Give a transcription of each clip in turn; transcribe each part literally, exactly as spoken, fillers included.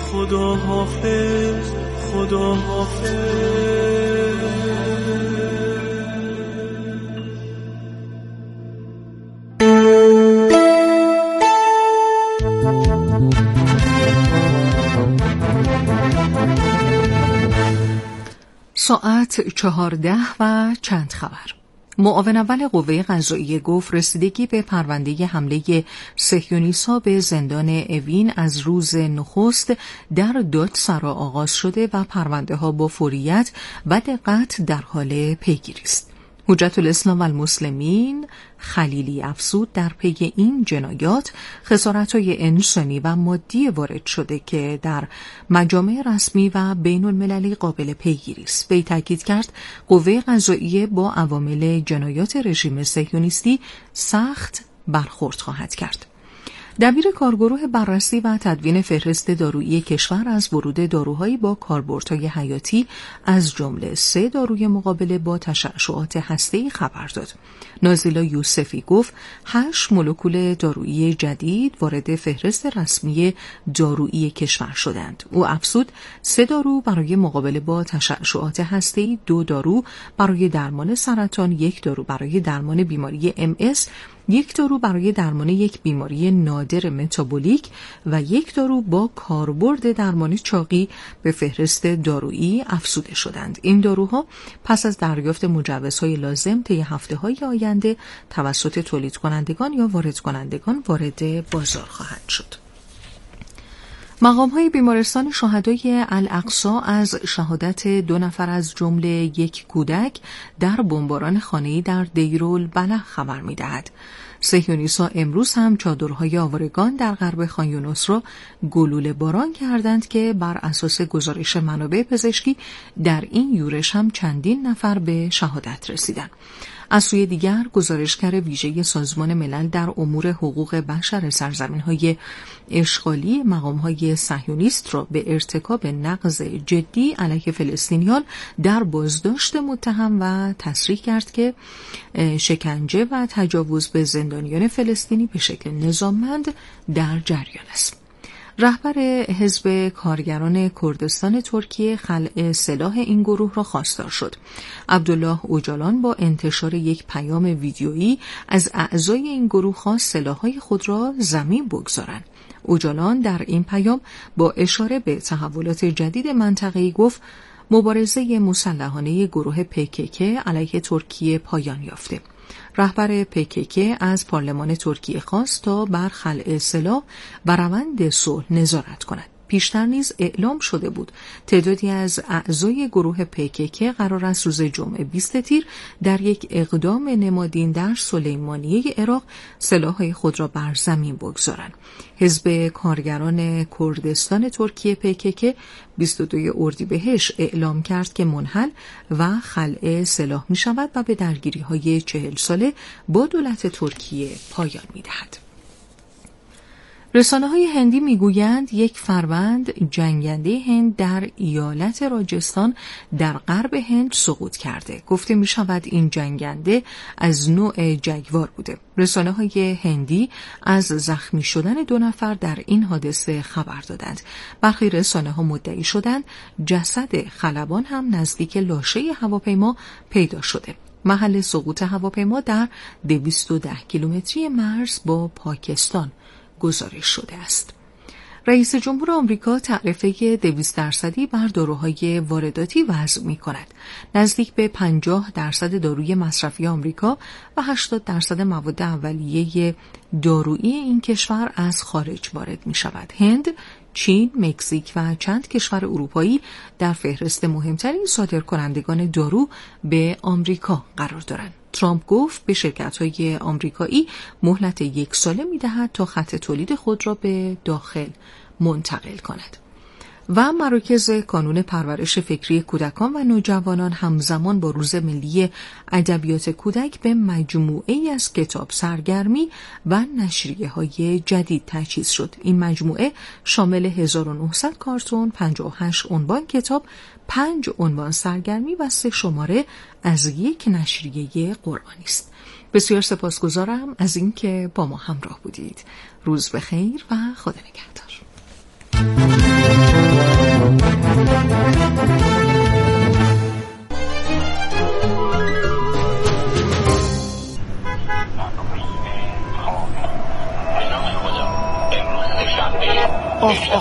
خدا حافظ، خدا حافظ. ساعت چهارده و چند خبر. معاون اول قوه قضاییه گفت رسیدگی به پرونده حمله صهیونیست‌ها به زندان اوین از روز نخست در دادسرا آغاز شده و پرونده ها با فوریت و دقت در حال پیگیری است. حجت الاسلام و المسلمین خلیلی افزود در پی این جنایات خسارت‌های انسانی و مادی وارد شده که در مجامع رسمی و بین المللی قابل پیگیری است. وی تاکید کرد قوه قضاییه با عوامل جنایات رژیم صهیونیستی سخت برخورد خواهد کرد. دبیر کارگروه بررسی و تدوین فهرست دارویی کشور از ورود داروهایی با کاربردهای حیاتی از جمله سه داروی مقابله با تشعشعات هسته‌ای خبر داد. نازیلا یوسفی گفت هشت مولکول دارویی جدید وارد فهرست رسمی دارویی کشور شدند. او افزود سه دارو برای مقابله با تشعشعات هسته‌ای، دو دارو برای درمان سرطان، یک دارو برای درمان بیماری ام اس، یک دارو برای درمان یک بیماری نادر متابولیک و یک دارو با کاربرد درمان چاقی به فهرست دارویی افزوده شدند. این داروها پس از دریافت مجوزهای لازم طی هفته‌های آینده توسط تولید کنندگان یا وارد کنندگان وارد بازار خواهند شد. مقام‌های بیمارستان شهدای الاقصی از شهادت دو نفر از جمله یک کودک در بمباران خانه‌ای در دیرالبلخ خبر می‌دهد. صهیونیست‌ها امروز هم چادرهای آوارگان در غرب خان یونس را گلوله باران کردند که بر اساس گزارش منابع پزشکی در این یورش هم چندین نفر به شهادت رسیدند. از سوی دیگر گزارشگر ویژه سازمان ملل در امور حقوق بشر سرزمین‌های اشغالی مقام‌های صهیونیست را به ارتکاب نقض جدی علیه فلسطینیان در بازداشت متهم و تصریح کرد که شکنجه و تجاوز به زندانیان فلسطینی به شکل نظاممند در جریان است. رهبر حزب کارگران کردستان ترکیه خلع سلاح این گروه را خواستار شد. عبدالله اوجالان با انتشار یک پیام ویدیویی از اعضای این گروه خواست سلاح‌های خود را زمین بگذارند. اوجالان در این پیام با اشاره به تحولات جدید منطقه‌ای گفت مبارزه مسلحانه گروه پی کی کی علیه ترکیه پایان یافته. رهبر پی کی کی از پارلمان ترکیه خواست تا بر خلع سلاح و روند صلح نظارت کند. پیشتر نیز اعلام شده بود تعدادی از اعضای گروه پی کی کی قرار است روز جمعه بیست تیر در یک اقدام نمادین در سلیمانیه عراق سلاح‌های خود را بر زمین بگذارند. حزب کارگران کردستان ترکیه پی کی کی بیست و دوم اردیبهشت اعلام کرد که منحل و خلع سلاح می شود و به درگیری‌های چهل ساله با دولت ترکیه پایان می دهد. رسانه‌های هندی میگویند یک فروند جنگنده هند در ایالت راجستان در غرب هند سقوط کرده. گفته می شود این جنگنده از نوع جگوار بوده. رسانه‌های هندی از زخمی شدن دو نفر در این حادثه خبر دادند. برخی رسانه‌ها مدعی شدند جسد خلبان هم نزدیک لاشه هواپیما پیدا شده. محل سقوط هواپیما در دویست و ده کیلومتری مرز با پاکستان گزارش شده است. رئیس جمهور آمریکا تعرفه دویست درصدی بر داروهای وارداتی وضع می کند. نزدیک به پنجاه درصد داروی مصرفی آمریکا و هشتاد درصد مواد اولیه دارویی این کشور از خارج وارد می شود. هند، چین، مکزیک و چند کشور اروپایی در فهرست مهمترین صادرکنندگان دارو به آمریکا قرار دارند. ترامپ گفت به شرکت‌های آمریکایی مهلت یک ساله می‌دهد تا خط تولید خود را به داخل منتقل کند. و مراکز کانون پرورش فکری کودکان و نوجوانان همزمان با روز ملی ادبیات کودک به مجموعه‌ای از کتاب سرگرمی و نشریه‌های جدید تجهیز شد. این مجموعه شامل هزار و نهصد کارتون، پنجاه و هشت عنوان کتاب، پنج عنوان سرگرمی و سه شماره از یک نشریه قرآنی است. بسیار سپاسگزارم از اینکه با ما همراه بودید. روز بخیر و خدا نگهدار.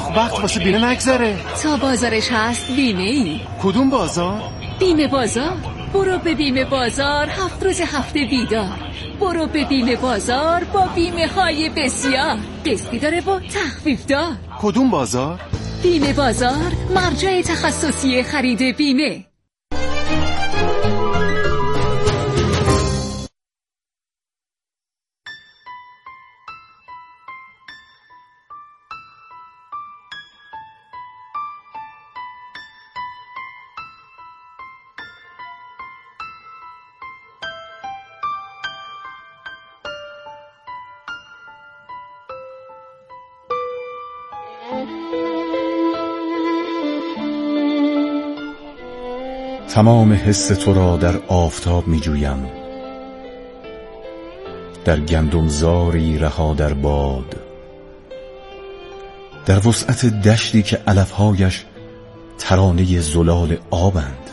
وقت واسه بیمه نگذره. تا بازارش هست بیمه ای. کدوم بازار؟ بیمه بازار. برو به بیمه بازار، هفت روز هفته بیدار. برو به بیمه بازار با بیمه های بسیار، قسطی داره با تخفیف دار. کدوم بازار؟ بیمه بازار، مرجع تخصصی خرید بیمه. تمام حس تو را در آفتاب می جویم، در گندمزاری رها در باد، در وسعت دشتی که علفهایش ترانه زلال آبند.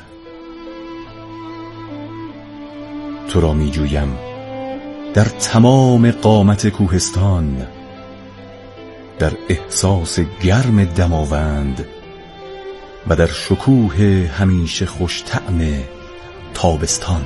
تو را می جویم در تمام قامت کوهستان، در احساس گرم دماوند و در شکوه همیشه خوش طعم تابستان.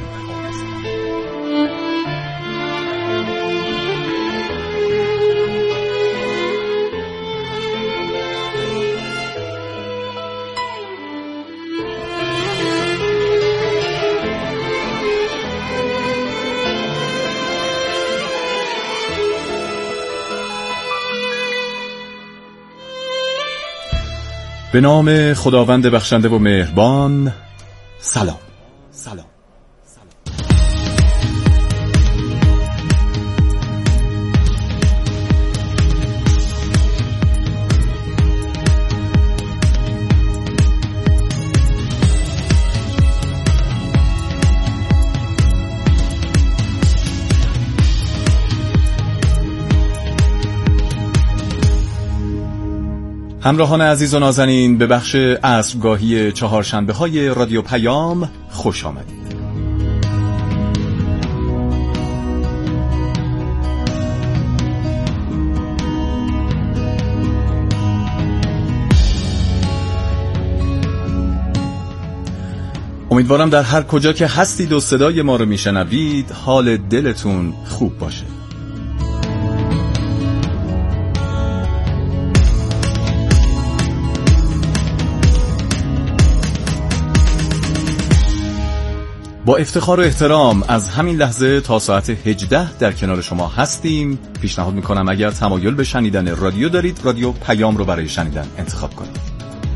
به نام خداوند بخشنده و مهربان. سلام. سلام. همراهان عزیز و نازنین، به بخش عصرگاهی چهارشنبه های رادیو پیام خوش آمدید. امیدوارم در هر کجا که هستید و صدای ما رو میشنوید حال دلتون خوب باشه. با افتخار و احترام از همین لحظه تا ساعت هجده در کنار شما هستیم. پیشنهاد میکنم اگر تمایل به شنیدن رادیو دارید، رادیو پیام رو برای شنیدن انتخاب کنید.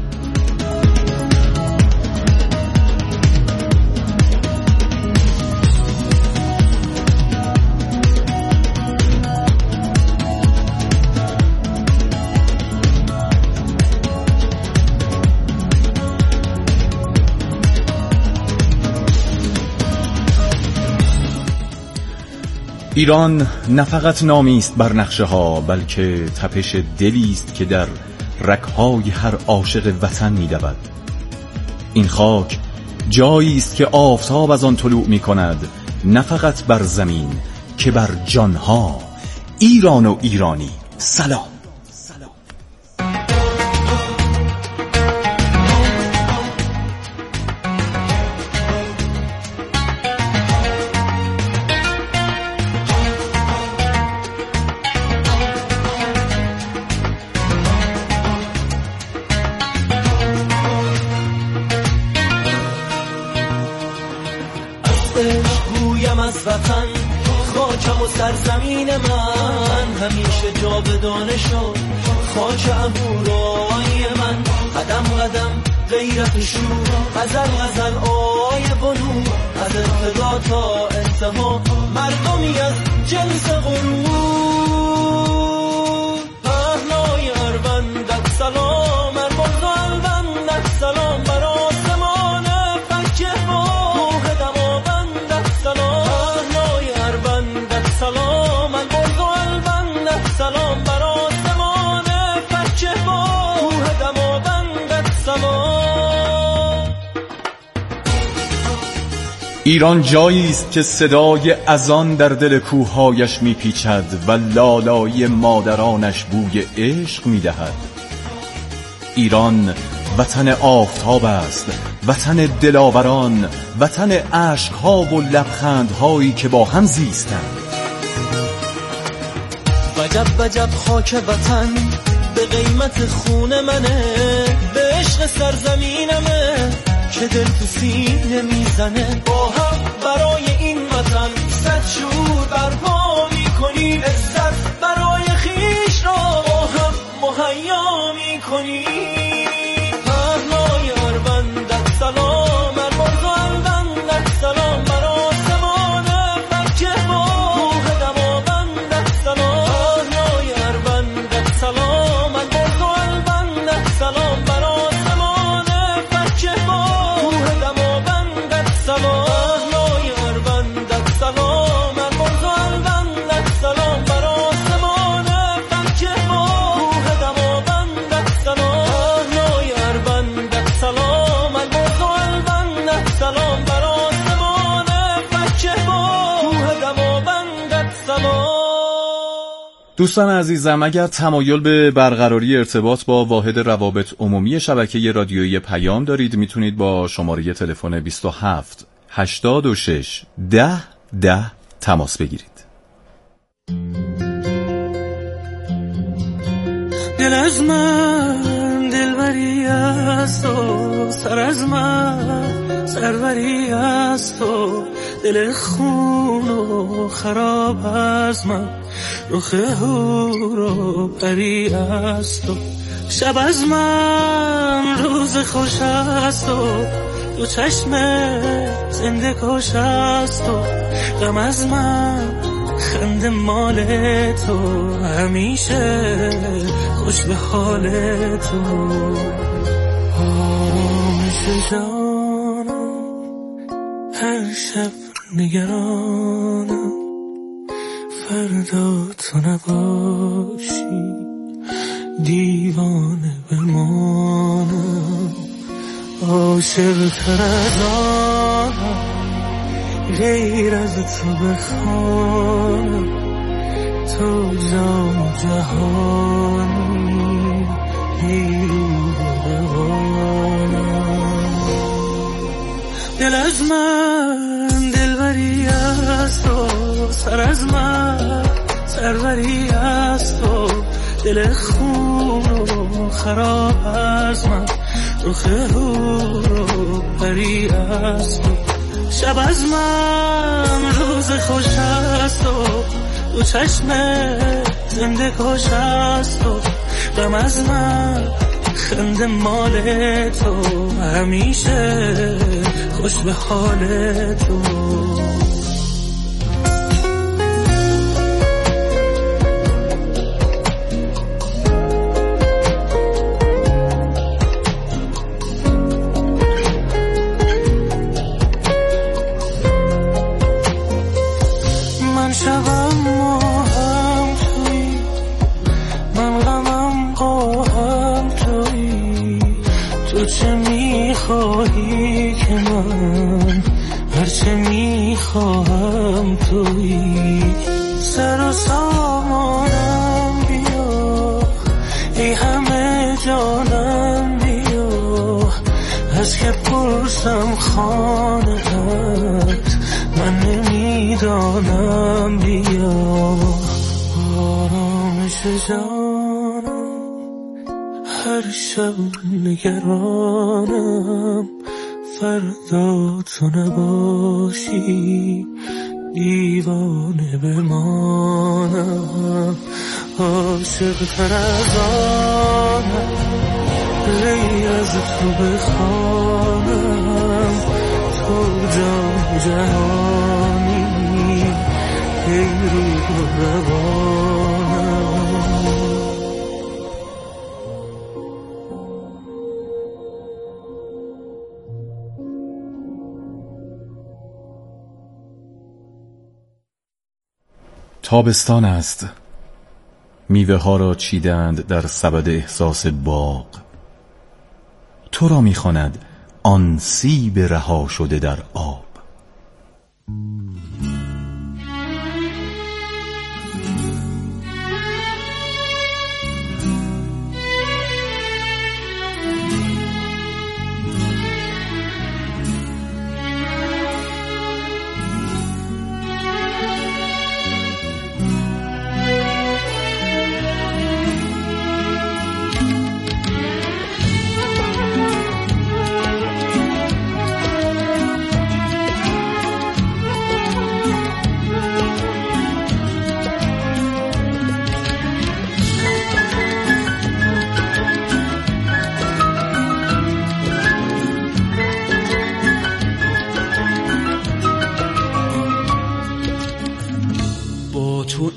ایران نه فقط نامی است بر نقشه ها، بلکه تپش دلی است که در رگ‌های هر عاشق وطن می‌دود. این خاک جایی است که آفتاب از آن طلوع می‌کند، نه فقط بر زمین که بر جانها. ایران و ایرانی، سلام. گویم از وطن، خاکم و سرزمین من همیشه جاودانه شد. خاک عبورای من قدم قدم غیرت شور، غزل غزل آی بنور، از ابتدا تا انتها مردمی از جنس غرور. پهنای اروندت سلام، ارباز و البندت سلام، بر آسمان فکه روح دماوندت سلام. پهنای اروندت سلام، ارباز و البندت سلام، بر آسمان فکه روح دماوندت سلام. ایران جایی است که صدای اذان در دل کوههایش میپیچد و لالایی مادرانش بوی عشق میدهد. ایران وطن آفتاب است، وطن دلاوران، وطن عشق‌ها و لبخندهایی که با هم زیستند. وجب وجب خاک وطن به قیمت خون منه، به عشق سرزمینمه که دل تو سینه میزنه. با هم برای این وطن صد شور برپا میکنیم، عزت برای خیش را با هم مهیا میکنیم. پهنای اربندت سلام، المرز و البندت سلام، بر آسمان مکه با روح دماوندت سلام. پهنای اربندت سلام، المرز و البندت سلام، بر آسمان مکه با روح دماوندت سلام. پهنای اربندت سلام، المرز و البندت سلام، بر آسمان مکه با روح دماوندت سلام. پهنای اربندت سلام، المرز و البندت سلام، بر آسمان مکه با روح دماوندت سلام. دوستان عزیزم، اگر تمایل به برقراری ارتباط با واحد روابط عمومی شبکه رادیویی پیام دارید، میتونید با شماره تلفن بیست و هفت هشتاد و شش ده ده تماس بگیرید. دل از من دلبری است و سر از من سروری است و دل خون و خراب از من رخ هور و پری است و شب از من روز خوش است و دو چشم زنده کش است و غم از من خنده مال تو همیشه خوش به حال تو. آرامش جانم هر شب نگرانم، فردا تو نباشی دیوانه بمانم. عاشق تر از آنم غیر از تو بخوانم، تو جان و جهانی نیرو بوانم. دل از من دلبری است و سر از من سروری است و دل خون و خراب از من رخ هور و پری است و شب از من روز خوش است و دو چشم زنده کش است و غم از من خنده مال تو همیشه خوش به حال تو. خواهی که من هرچه میخواهم تویی، سر و سامانم بیا ای همه جانم بیا، از که پرسم خانه‌ات من نمیدانم بیا. آرامش جانم هر شب نگرانم، فردا تو نباشی دیوانه بمانم. عاشق تر از آنم غیر از تو بخوانم، تو جان جهانی ای روح روانم. تابستان است، میوه ها را چیدند در سبد احساس باغ. تو را میخواند آن سیب رها شده در آب.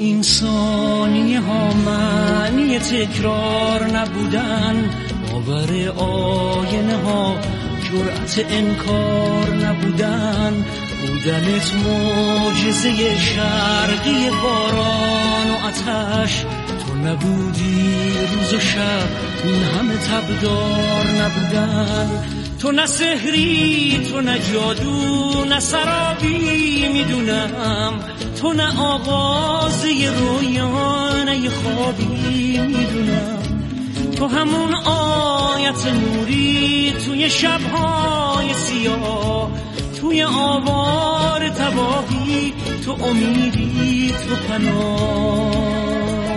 این ثانیه ها معنی تکرار نبودن، باور آینه ها جرأت انکار نبودن، بودنت معجزه شرقی باران و آتش، تو نبودی روز و شب این همه تبدار نبودن، تو نه سحری تو نه جادو نه سرابی میدونم، تو نه آغازه رویا نه یه خوابی میدونم، تو همون آیت نوری توی شبهای سیاه، توی آوار تباهی، تو امیدی تو پناه.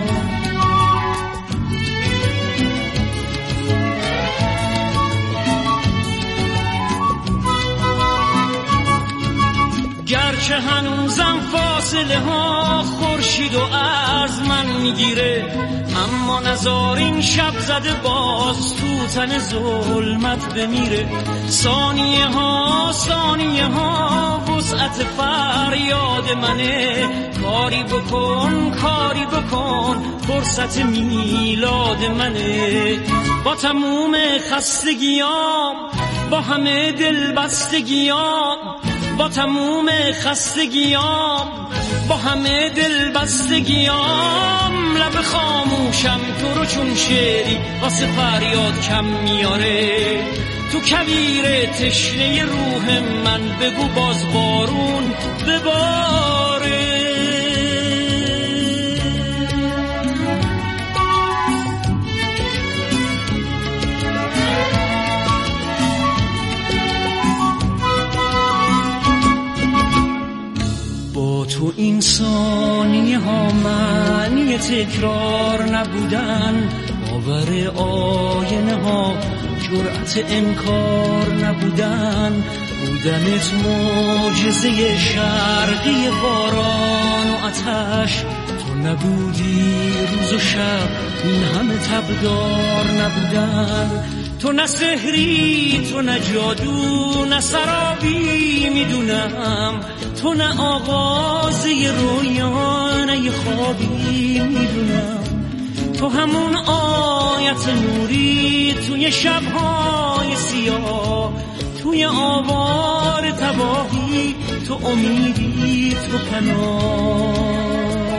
گرچه هنوزم فاصله ها خورشید و از من میگیره، اما نزار این شب زده باز تو تن ظلمت بمیره، ثانیه ها ثانیه ها وسعت فریاد منه، کاری بکن کاری بکن فرصت میلاد منه، با تموم خستگیام با همه دل بستگیام، با تموم خستگیام با همه دل بستگیام، لب خاموشم تو رو چون شعری واسه فریاد کم میاره، تو کویر تشنه روح من بگو باز بارون بباره. تو این ثانیه ها معنی تکرار نبودن، باور آینه ها جرأت انکار نبودن، بودنت معجزه شرقی باران و آتش، تو نبودی روز و شب این همه تبدار نبودن، تو نه سحری تو نه جادو نه سرابی میدونم، تو نه آغازه رویا نه یه خوابی میدونم، تو همون آیت نوری توی شبهای سیاه، توی آوار تباهی، تو امیدی تو پناه.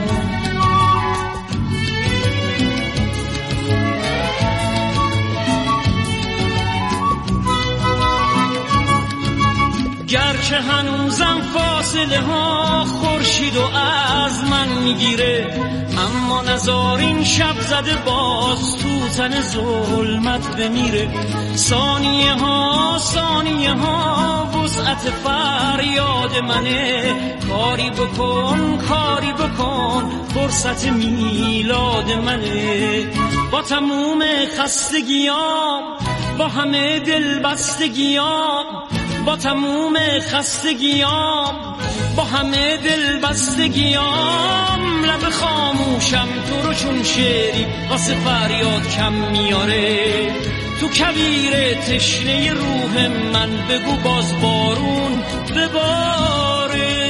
گرچه هنوزم فاصله ها خورشید و از من میگیره، اما نزار این شب زده باز تو تن ظلمت بمیره، ثانیه ها ثانیه ها وسعت فریاد منه، کاری بکن کاری بکن فرصت میلاد منه، با تموم خستگیام با همه دل بستگیام، با تموم خستگیام با همه دل بستگیام، لب خاموشم تو رو چون شعری واسه فریاد کم میاره، تو کویر تشنه روح من بگو باز بارون بباره.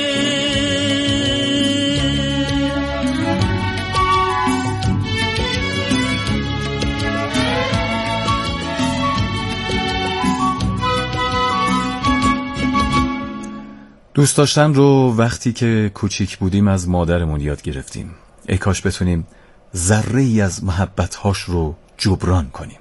دوست داشتن رو وقتی که کوچیک بودیم از مادرمون یاد گرفتیم. ای کاش بتونیم ذره ای از محبت‌هاش رو جبران کنیم.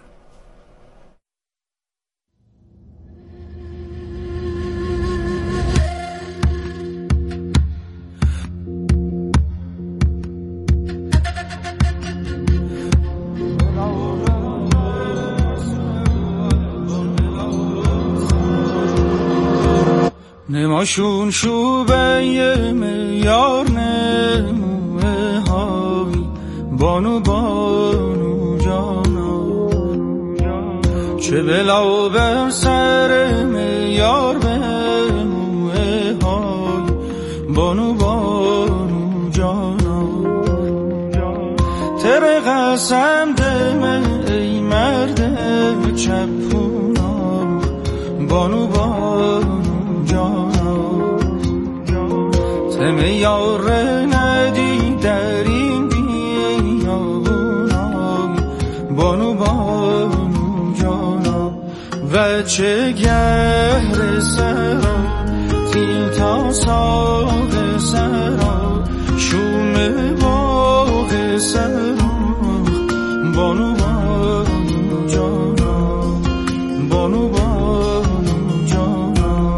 نماشون شوبه میار نموه های بانو بانو جانا، چه بلا بر سر میار بموه های بانو بانو جانا، تر قسم دم ای مرد چپونا بانو بانو جانا، تم یار ندی دری و چه گهر سرا تیل تا ساق سرا شوم باغ سرا بانو بانو جانا بانو بانو جانا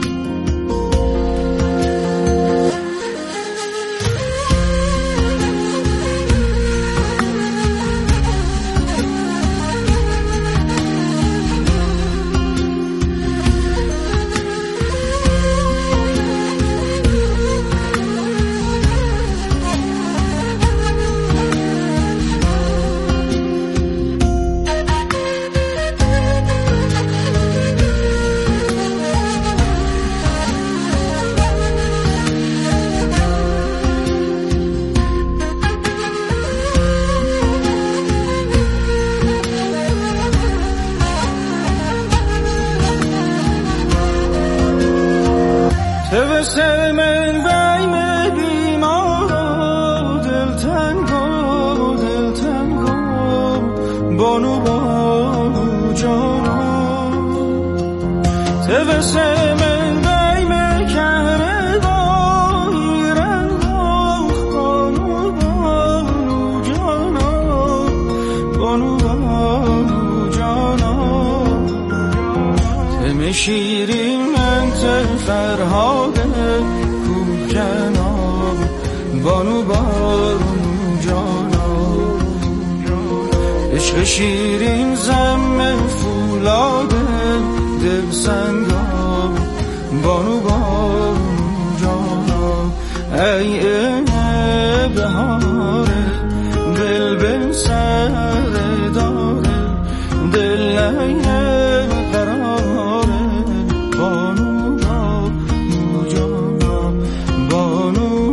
سر من بیم بیمار دل تنگو دل تنگو بانو بانو جانا تو سر من بیم کهر بایی رنگو بانو بانو جانا بانو بانو جانا تم شیرین من فرهاد بانو بانو جانا عشق شیرین زم فولاد دل سنگا بانو بانو جانا ای بهاره دل به سر داره دل ای قراره بانو بانو جانا بانو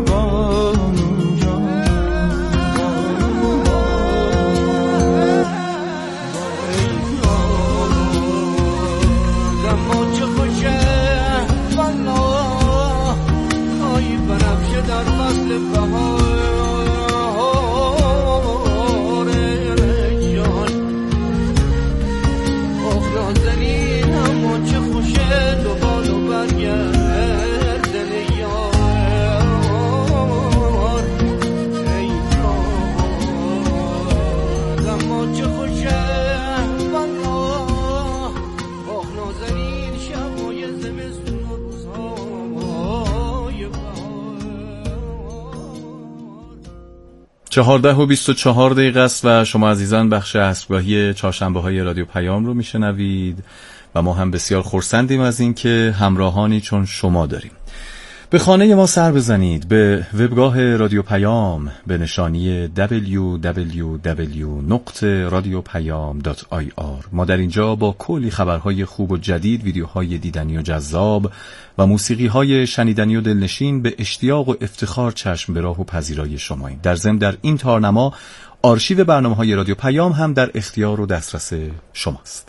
چهارده و بیست و چهار دقیقه است و شما عزیزان بخش عصرگاهی چهارشنبه های رادیو پیام رو میشنوید و ما هم بسیار خرسندیم از این که همراهانی چون شما داریم. به خانه ما سر بزنید، به وبگاه رادیو پیام به نشانی دبلیو دبلیو دبلیو دات رادیو پیام دات آی آر. ما در اینجا با کلی خبرهای خوب و جدید، ویدیوهای دیدنی و جذاب و موسیقی‌های شنیدنی و دلنشین به اشتیاق و افتخار چشم به راه و پذیرای شماییم. در ضمن در این تارنما آرشیو برنامه‌های رادیو پیام هم در اختیار و دسترس شماست.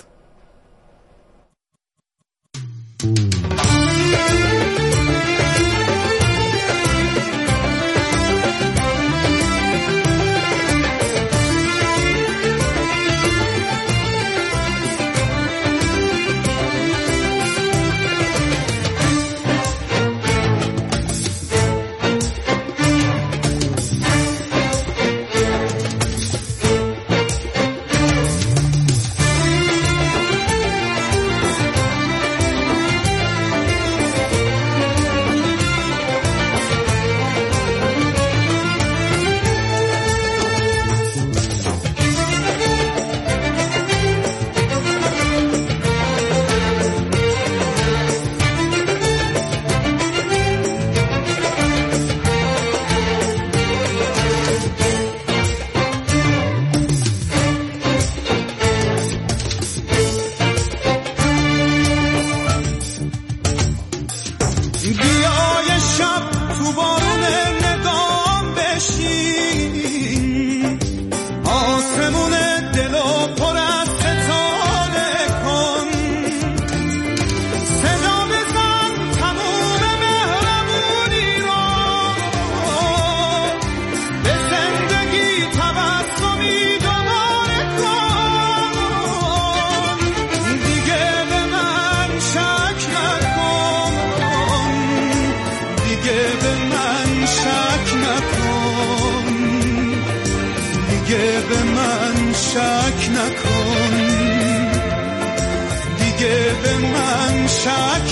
به من شک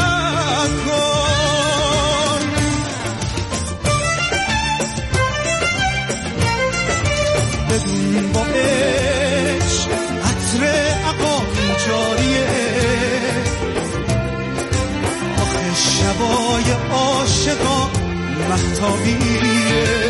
نکن. بدون با عشق عطر عقاقی جاریه، آخه شبای عاشقا مهتابیه.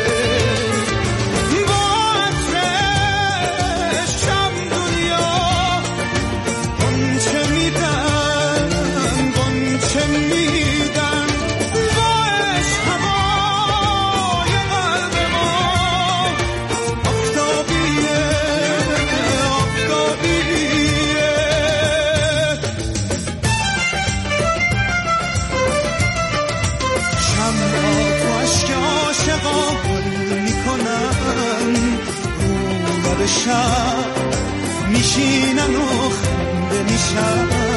شب میشینن و خنده میشن،